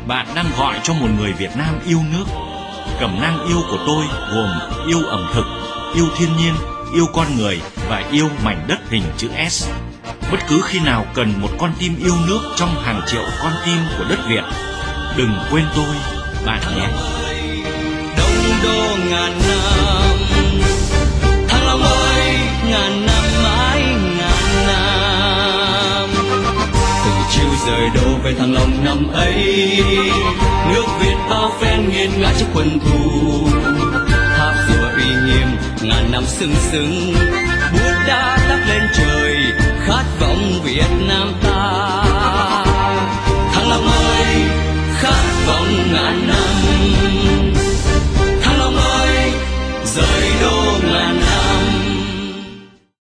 Bạn đang gọi cho một người Việt Nam yêu nước. Cẩm nang yêu của tôi gồm yêu ẩm thực, yêu thiên nhiên, yêu con người và yêu mảnh đất hình chữ S. Bất cứ khi nào cần một con tim yêu nước trong hàng triệu con tim của đất Việt, đừng quên tôi, bạn nhé. Đông đô ngàn năm, Thăng Long ơi, ngàn năm mãi ngàn năm. Từ chiều rời đô về Thăng Long năm ấy, nước Việt bao phen nghiêng ngã trước quân thù. Tháp rùa uy nghiêm ngàn năm sừng sững, bút đã đắp lên trời khát vọng Việt